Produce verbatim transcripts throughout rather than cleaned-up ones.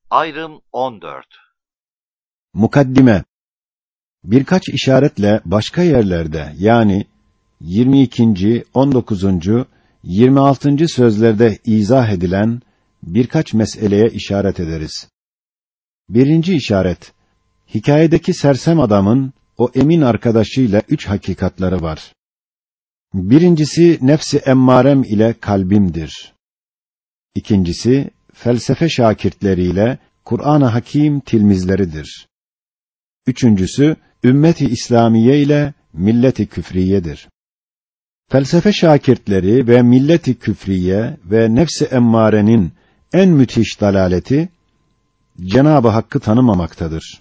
Ayrım on dört. Mukaddime. Birkaç işaretle başka yerlerde, yani yirmi ikinci, on dokuzuncu, yirmi altıncı sözlerde izah edilen birkaç meseleye işaret ederiz. Birinci işaret, hikâyedeki sersem adamın o emin arkadaşıyla üç hakikatları var. Birincisi, nefs-i emmarem ile kalbimdir. İkincisi, felsefe şakirtleriyle Kur'an-ı Hakîm tilmizleridir. Üçüncüsü, ümmet-i İslamiye ile millet-i küfriyedir. Felsefe şakirtleri ve millet-i küfriye ve nefs-i emmarenin en müthiş dalaleti, Cenab-ı Hakk'ı tanımamaktadır.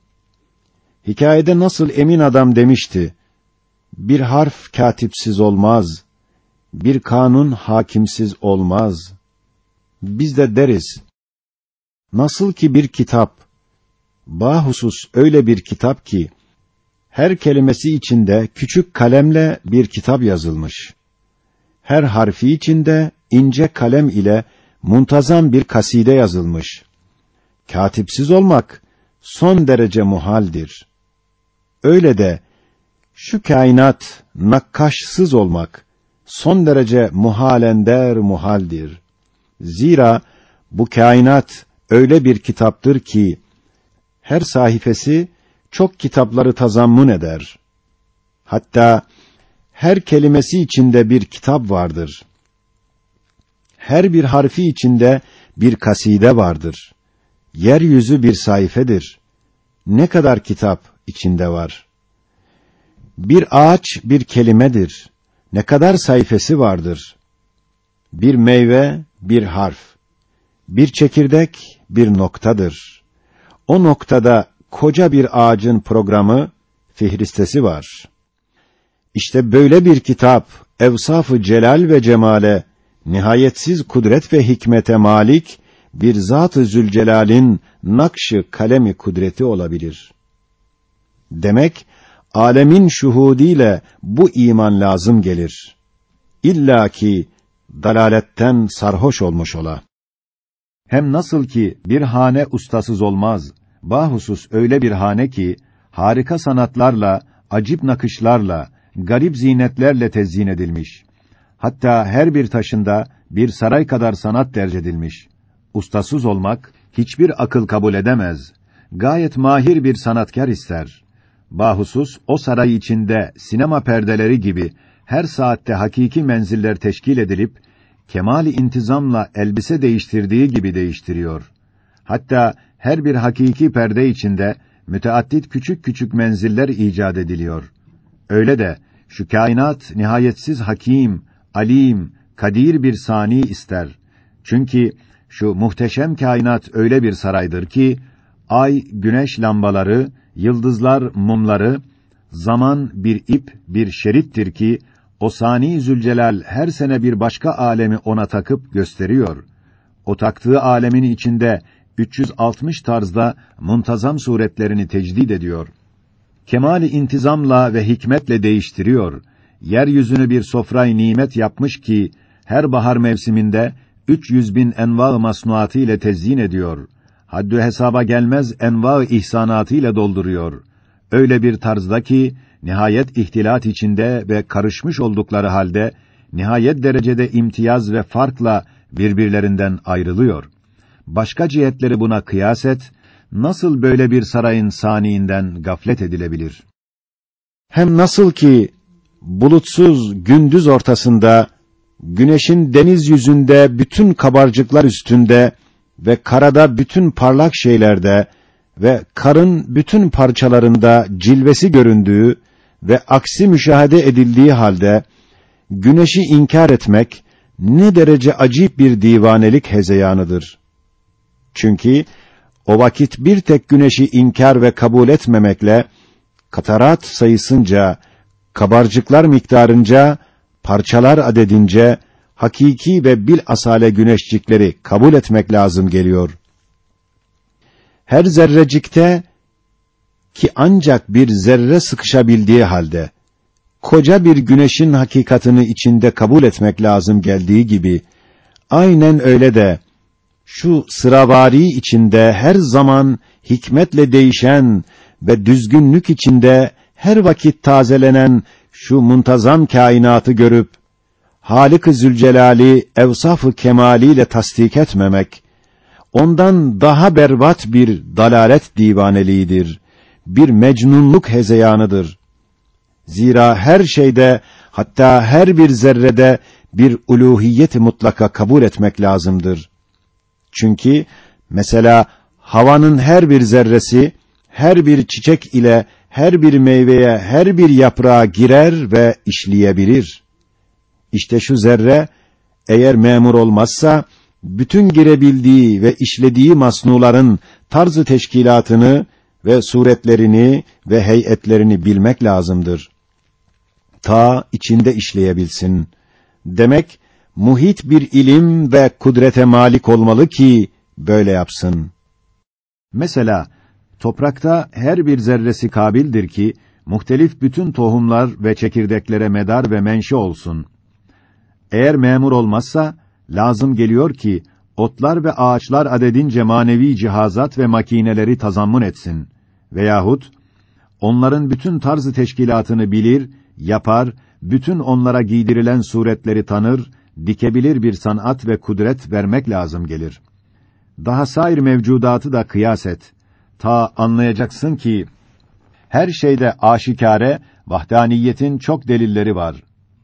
Hikâyede nasıl emin adam demişti, bir harf katipsiz olmaz, bir kanun hakimsiz olmaz. Biz de deriz, nasıl ki bir kitap, bahusus öyle bir kitap ki, her kelimesi içinde küçük kalemle bir kitap yazılmış. Her harfi içinde ince kalem ile muntazam bir kaside yazılmış. Katipsiz olmak son derece muhaldir. Öyle de şu kainat nakkaşsız olmak son derece muhalender muhaldir. Zira bu kainat öyle bir kitaptır ki her sayfası çok kitapları tazammun eder. Hatta her kelimesi içinde bir kitap vardır. Her bir harfi içinde bir kaside vardır. Yeryüzü bir sayfedir. Ne kadar kitap içinde var. Bir ağaç bir kelimedir. Ne kadar sayfası vardır. Bir meyve bir harf. Bir çekirdek bir noktadır. O noktada koca bir ağacın programı, fihristesi var. İşte böyle bir kitap, evsaf-ı celal ve cemale, nihayetsiz kudret ve hikmete malik, bir Zat-ı Zülcelal'in nakş-ı kalemi kudreti olabilir. Demek, âlemin şuhudiyle bu iman lazım gelir. İlla ki, dalaletten sarhoş olmuş ola. Hem nasıl ki, bir hane ustasız olmaz, bahusus öyle bir hane ki, harika sanatlarla, acip nakışlarla, garip zinetlerle tezyin edilmiş. Hatta her bir taşında bir saray kadar sanat derc edilmiş. Ustasız olmak, hiçbir akıl kabul edemez. Gayet mahir bir sanatkar ister. Bahusus, o saray içinde sinema perdeleri gibi, her saatte hakiki menziller teşkil edilip, kemâl-i intizamla elbise değiştirdiği gibi değiştiriyor. Hatta her bir hakiki perde içinde müteaddit küçük küçük menziller icat ediliyor. Öyle de şu kainat nihayetsiz hakim, alim, kadir bir sani ister. Çünkü şu muhteşem kainat öyle bir saraydır ki ay, güneş lambaları, yıldızlar mumları, zaman bir ip, bir şerittir ki o sani Zülcelal her sene bir başka alemi ona takıp gösteriyor. O taktığı alemin içinde üç yüz altmış tarzda muntazam suretlerini tecdid ediyor. Kemâl-i intizamla ve hikmetle değiştiriyor. Yeryüzünü bir sofray nimet yapmış ki her bahar mevsiminde üç yüz bin enva-ı masnuatı ile tezyin ediyor. Haddü hesaba gelmez enva-ı ihsanatı ile dolduruyor. Öyle bir tarzda ki nihayet ihtilat içinde ve karışmış oldukları halde nihayet derecede imtiyaz ve farkla birbirlerinden ayrılıyor. Başka cihetleri buna kıyas et, nasıl böyle bir sarayın saniinden gaflet edilebilir? Hem nasıl ki bulutsuz gündüz ortasında, güneşin deniz yüzünde bütün kabarcıklar üstünde ve karada bütün parlak şeylerde ve karın bütün parçalarında cilvesi göründüğü ve aksi müşahede edildiği halde, güneşi inkar etmek ne derece acip bir divanelik hezeyanıdır. Çünkü o vakit bir tek güneşi inkar ve kabul etmemekle, katarat sayısınca, kabarcıklar miktarınca, parçalar adedince, hakiki ve bilasale güneşcikleri kabul etmek lazım geliyor. Her zerrecikte ki ancak bir zerre sıkışabildiği halde, koca bir güneşin hakikatını içinde kabul etmek lazım geldiği gibi, aynen öyle de, şu sıravari içinde her zaman hikmetle değişen ve düzgünlük içinde her vakit tazelenen şu muntazam kainatı görüp Hâlik-i Zülcelal'i evsaf-ı kemaliyle tasdik etmemek, ondan daha berbat bir dalalet divaneliğidir, bir mecnunluk hezeyanıdır. Zira her şeyde, hatta her bir zerrede bir uluhiyet-i mutlaka kabul etmek lazımdır. Çünkü mesela havanın her bir zerresi, her bir çiçek ile her bir meyveye, her bir yaprağa girer ve işleyebilir. İşte şu zerre, eğer memur olmazsa, bütün girebildiği ve işlediği masnuların tarzı teşkilatını ve suretlerini ve heyetlerini bilmek lazımdır. Ta içinde işleyebilsin. Demek, muhit bir ilim ve kudrete malik olmalı ki, böyle yapsın. Mesela, toprakta her bir zerresi kabildir ki, muhtelif bütün tohumlar ve çekirdeklere medar ve menşe olsun. Eğer memur olmazsa, lazım geliyor ki, otlar ve ağaçlar adedince manevi cihazat ve makineleri tazammun etsin. Veyahut, onların bütün tarzı teşkilatını bilir, yapar, bütün onlara giydirilen suretleri tanır, dikebilir bir sanat ve kudret vermek lazım gelir. Daha sair mevcudatı da kıyas et. Ta anlayacaksın ki, her şeyde aşikare, vahdaniyetin çok delilleri var.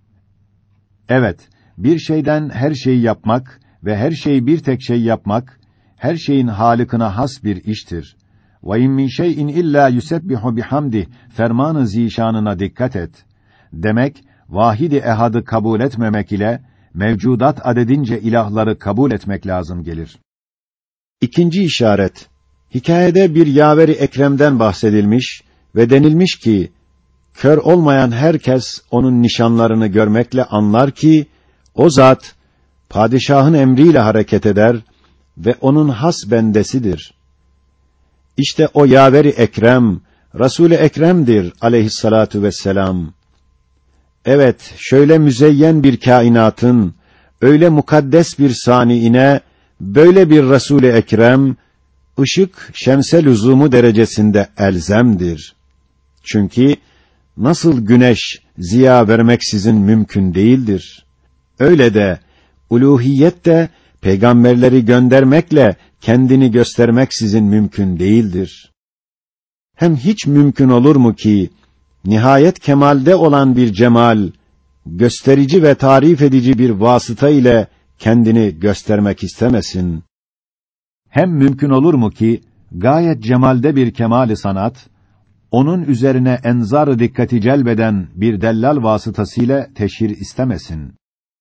Evet, bir şeyden her şeyi yapmak ve her şeyi bir tek şey yapmak, her şeyin halıkına has bir iştir. وَاِنْ مِنْ شَيْءٍ اِلَّا يُسَبِّحُ بِحَمْدِهِ ferman-ı zîşanına dikkat et. Demek, vahid-i ehadı kabul etmemek ile, mevcudat adedince ilahları kabul etmek lazım gelir. İkinci işaret, hikâyede bir yâver-i ekremden bahsedilmiş ve denilmiş ki, kör olmayan herkes onun nişanlarını görmekle anlar ki, o zat, padişahın emriyle hareket eder ve onun has bendesidir. İşte o yâver-i ekrem, Resul-i Ekrem'dir aleyhissalatu vesselam. Evet, şöyle müzeyyen bir kainatın, öyle mukaddes bir saniine, böyle bir Resul-i Ekrem, ışık şemse lüzumu derecesinde elzemdir. Çünkü, nasıl güneş, ziya vermeksizin mümkün değildir. Öyle de, uluhiyet de, peygamberleri göndermekle, kendini göstermeksizin mümkün değildir. Hem hiç mümkün olur mu ki, nihayet kemalde olan bir cemal, gösterici ve tarif edici bir vasıta ile, kendini göstermek istemesin. Hem mümkün olur mu ki, gayet cemalde bir kemal-i sanat, onun üzerine enzar-ı dikkati celbeden bir dellal vasıtasıyla teşhir istemesin.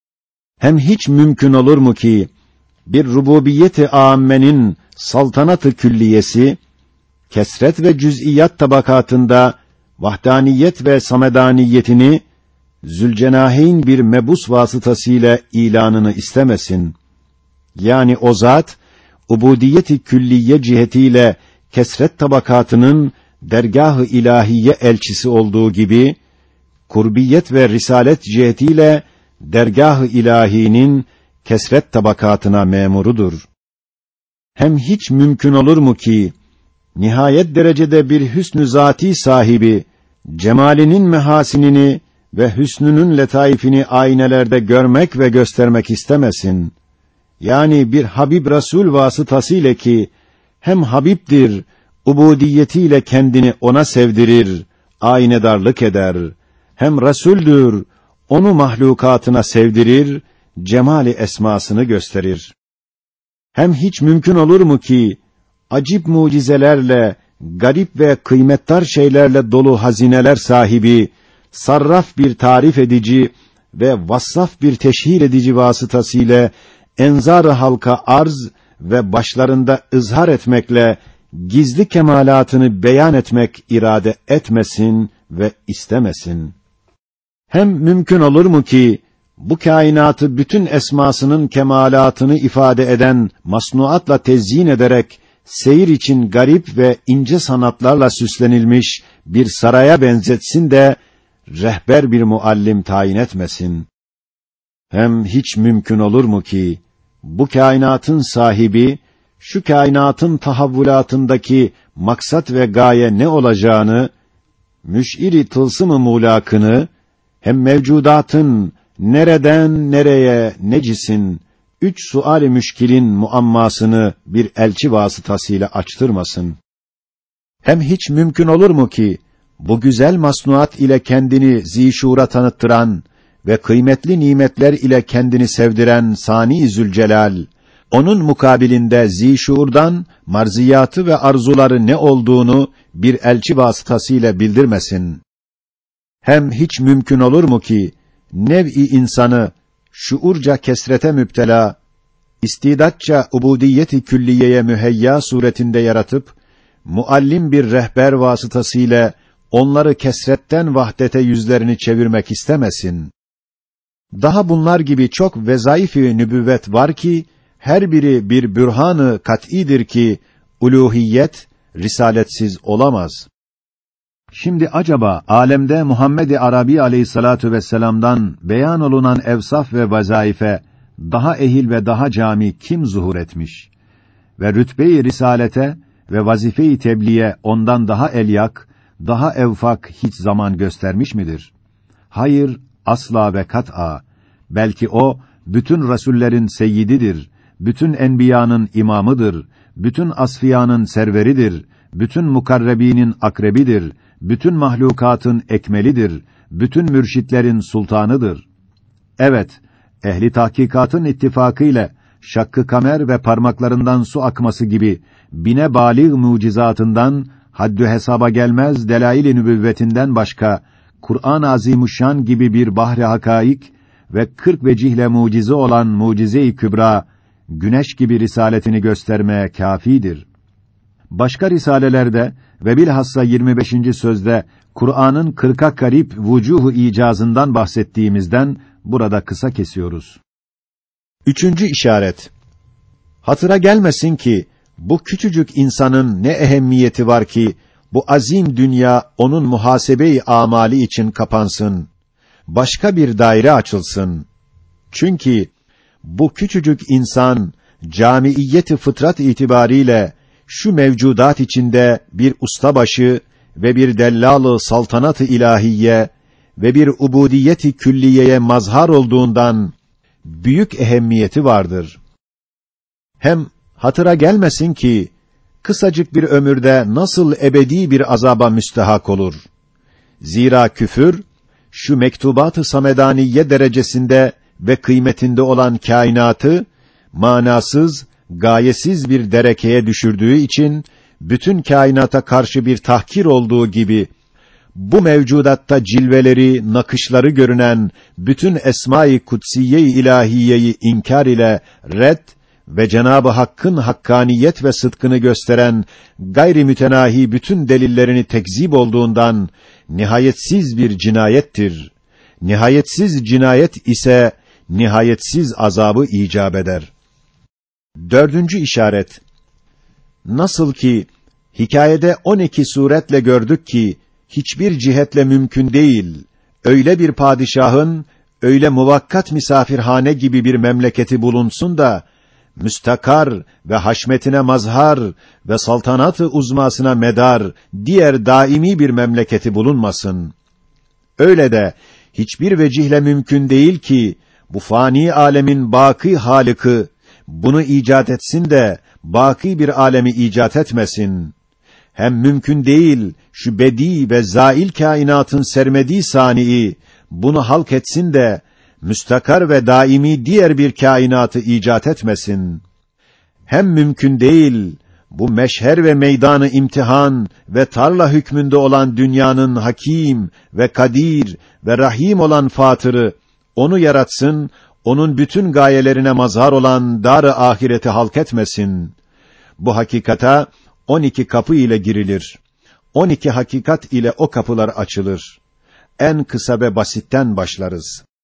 Hem hiç mümkün olur mu ki, bir rububiyet-i âmmenin saltanat-ı külliyesi, kesret ve cüz'iyat tabakatında vahdaniyet ve samedaniyetini Zülcenaheyn bir mebus vasıtasıyla ilanını istemesin. Yani o zat, ubudiyet-i külliye cihetiyle kesret tabakatının dergâh-ı ilahiye elçisi olduğu gibi, kurbiyet ve risalet cihetiyle dergâh-ı ilahinin kesret tabakatına memurudur. Hem hiç mümkün olur mu ki, nihayet derecede bir hüsnü zâti sahibi, cemalinin mehasinini ve hüsnünün letaifini aynelerde görmek ve göstermek istemesin. Yani bir Habib Resul vasıtasıyla ki, hem Habib'dir, ubudiyetiyle kendini ona sevdirir, aynedarlık eder, hem Resûldür, onu mahlukatına sevdirir, cemali esmasını gösterir. Hem hiç mümkün olur mu ki, acip mucizelerle, garip ve kıymetdar şeylerle dolu hazineler sahibi, sarraf bir tarif edici ve vassaf bir teşhir edici vasıtasıyla, enzar-ı halka arz ve başlarında ızhar etmekle, gizli kemalatını beyan etmek irade etmesin ve istemesin. Hem mümkün olur mu ki, bu kainatı bütün esmasının kemalatını ifade eden masnuatla tezyin ederek, seyir için garip ve ince sanatlarla süslenilmiş bir saraya benzetsin de, rehber bir muallim tayin etmesin. Hem hiç mümkün olur mu ki, bu kainatın sahibi, şu kainatın tahavvülatındaki maksat ve gaye ne olacağını, müş'iri tılsım-ı mulakını, hem mevcudatın nereden nereye necisin, üç sual-i müşkilin muammasını bir elçi vasıtasıyla açtırmasın. Hem hiç mümkün olur mu ki, bu güzel masnuat ile kendini zîşûra tanıttıran ve kıymetli nimetler ile kendini sevdiren Sani Zülcelal, onun mukabilinde zîşûrdan marziyatı ve arzuları ne olduğunu bir elçi vasıtasıyla bildirmesin. Hem hiç mümkün olur mu ki, nev-i insanı şuurca kesrete müptela, istidatça ubudiyet-i külliyeye müheyya suretinde yaratıp, muallim bir rehber vasıtasıyla onları kesretten vahdete yüzlerini çevirmek istemesin. Daha bunlar gibi çok vezaif-i nübüvvet var ki, her biri bir bürhan-ı kat'idir ki, uluhiyet, risaletsiz olamaz. Şimdi acaba, alemde Muhammed-i Arabi aleyhissalatu vesselam'dan beyan olunan evsaf ve vazaife, daha ehil ve daha cami kim zuhur etmiş? Ve rütbe-i risalete ve vazife-i tebliğe ondan daha elyak, daha evfak hiç zaman göstermiş midir? Hayır, asla ve kat'a. Belki o, bütün rasullerin seyyididir, bütün enbiyanın imamıdır, bütün asfiyanın serveridir, bütün mukarrebinin akrebidir, bütün mahlukatın ekmelidir, bütün mürşitlerin sultanıdır. Evet, ehli tahkikatın ittifakıyla, şakkı kamer ve parmaklarından su akması gibi, bine bâlig mucizatından, haddü hesaba gelmez delail-i nübüvvetinden başka, Kur'an-ı Azimuşşan gibi bir bahri hakaik ve kırk vecihle mucize olan mucize-i kübra, güneş gibi risaletini göstermeye kâfidir. Başka risalelerde ve bilhassa yirmi beşinci sözde Kur'an'ın kırka karip vucuh-u icazından bahsettiğimizden burada kısa kesiyoruz. Üçüncü işaret. Hatıra gelmesin ki bu küçücük insanın ne ehemmiyeti var ki bu azim dünya onun muhasebe-i amali için kapansın. Başka bir daire açılsın. Çünkü bu küçücük insan camiiyeti fıtrat itibariyle şu mevcudat içinde bir ustabaşı ve bir dellal-ı saltanat-ı ilahiye ve bir ubudiyet-i külliyeye mazhar olduğundan büyük ehemmiyeti vardır. Hem hatıra gelmesin ki kısacık bir ömürde nasıl ebedi bir azaba müstehak olur. Zira küfür şu mektubat-ı samedaniye derecesinde ve kıymetinde olan kainatı manasız, gayesiz bir derekeye düşürdüğü için bütün kainata karşı bir tahkir olduğu gibi bu mevcudatta cilveleri, nakışları görünen bütün esma-i kutsiye-i ilahiyeyi inkar ile red ve Cenab-ı Hakk'ın hakkaniyet ve sıdkını gösteren gayri mütenahi bütün delillerini tekzip olduğundan nihayetsiz bir cinayettir. Nihayetsiz cinayet ise nihayetsiz azabı icap eder. Dördüncü işaret. Nasıl ki hikayede on iki suretle gördük ki hiçbir cihetle mümkün değil, öyle bir padişahın öyle muvakkat misafirhane gibi bir memleketi bulunsun da müstakar ve haşmetine mazhar ve saltanat-ı uzmasına medar diğer daimi bir memleketi bulunmasın. Öyle de hiçbir vecihle mümkün değil ki bu fani alemin baki Halık'ı bunu icat etsin de baki bir alemi icat etmesin. Hem mümkün değil şu bedi ve zail kainatın sermediği sani'i bunu halk etsin de müstakar ve daimi diğer bir kainatı icat etmesin. Hem mümkün değil bu meşher ve meydanı imtihan ve tarla hükmünde olan dünyanın hakim ve kadir ve rahim olan Fatır'ı onu yaratsın, onun bütün gayelerine mazhar olan dar-ı ahireti halk etmesin. Bu hakikata on iki kapı ile girilir. On iki hakikat ile o kapılar açılır. En kısa ve basitten başlarız.